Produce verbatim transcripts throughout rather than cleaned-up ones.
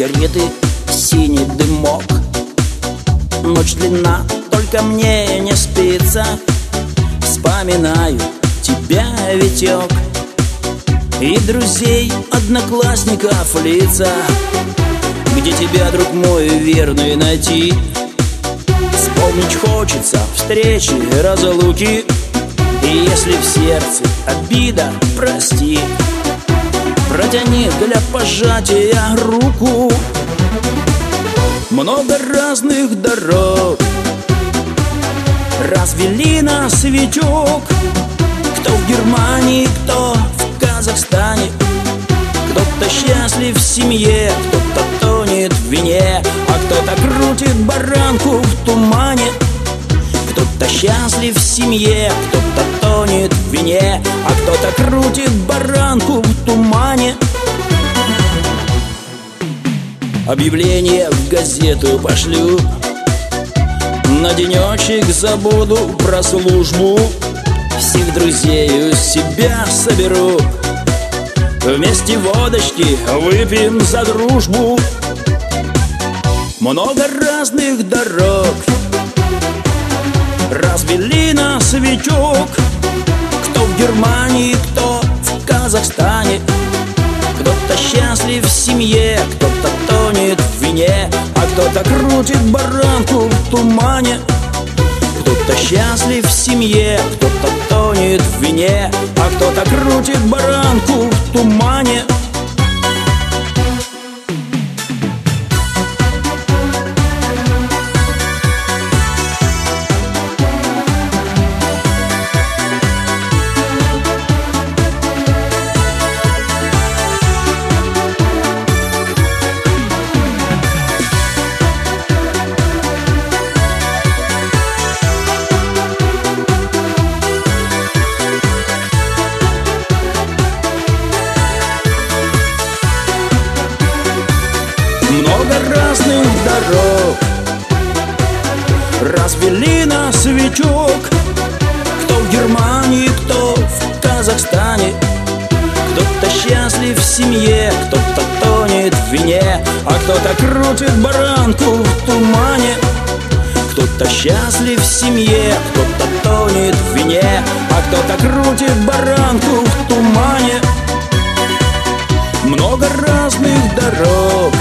сигареты, синий дымок. Ночь длинна, только мне не спится. Вспоминаю тебя, Витек, и друзей, одноклассников лица. Где тебя, друг мой, верный, найти? Вспомнить хочется встречи, разлуки. И если в сердце обида, прости, протяни для пожатия руку. Много разных дорог развели нас, Витек. Кто в Германии, кто в Казахстане. Кто-то счастлив в семье, кто-то тонет в вине, а кто-то крутит баранку в тумане. Кто-то счастлив в семье, кто-то тонет в вине, а кто-то крутит баранку в тумане. Объявление в газету пошлю, на денечек забуду про службу. Всех друзей у себя соберу, вместе водочки выпьем за дружбу. Много разных дорог развели нас, Витек. Кто в Германии, кто в Казахстане. Кто-то счастлив в семье, кто-то тонет в вине, а кто-то крутит баранку в тумане. Кто-то счастлив в семье, кто-то тонет в вине, а кто-то крутит баранку в тумане. Много разных дорог развели нас, Витек. Кто в Германии, кто в Казахстане. Кто-то счастлив в семье, кто-то тонет в вине, а кто-то крутит баранку в тумане. Кто-то счастлив в семье, кто-то тонет в вине, а кто-то крутит баранку в тумане. Много разных дорог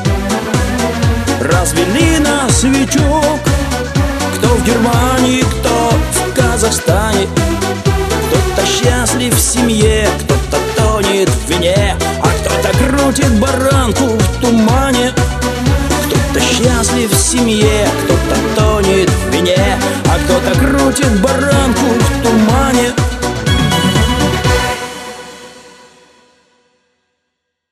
развели нас, Витек. Кто в Германии, кто в Казахстане. Кто-то счастлив в семье, кто-то тонет в вине, а кто-то крутит баранку в тумане. Кто-то счастлив в семье, кто-то тонет в вине, а кто-то крутит баранку в тумане.